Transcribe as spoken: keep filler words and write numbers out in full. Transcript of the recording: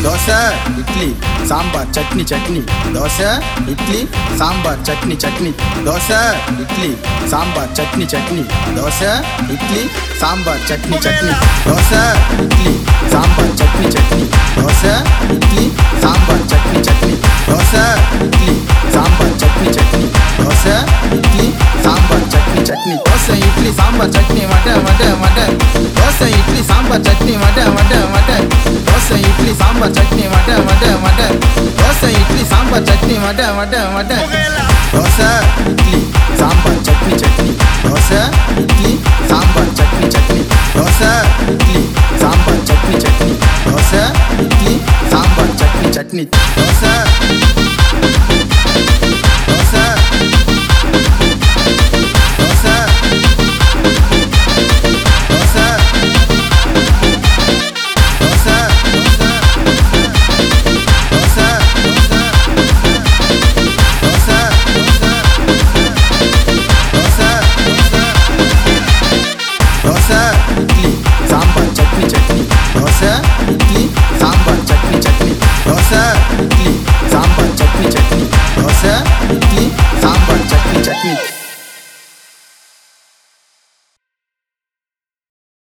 dosa idli sambar chutney chutney dosa idli sambar chutney chutney dosa idli sambar chutney chutney dosa idli sambar chutney chutney dosa idli sambar chutney chutney dosa idli sambar chutney chutney dosa idli sambar chutney chutney dosa idli sambar chutney chutney dosa idli sambar chutney வடை வடை வடை dosa idli sambar chutney வடை வடை வடை dosa idli sambar chutney வடை வடை வடை dosa idli sambar chutney வடை வடை வடை dosa idli sambar chutney chutney dosa idli sambar chutney chutney dosa idli sambar chutney chutney dosa idli sambar chutney chutney dosa dosa dosa dosa dosa dosa dosa dosa idli sambar chutney chutney dosa idli sambar chutney chutney dosa idli sambar chutney chutney dosa idli sambar chutney chutney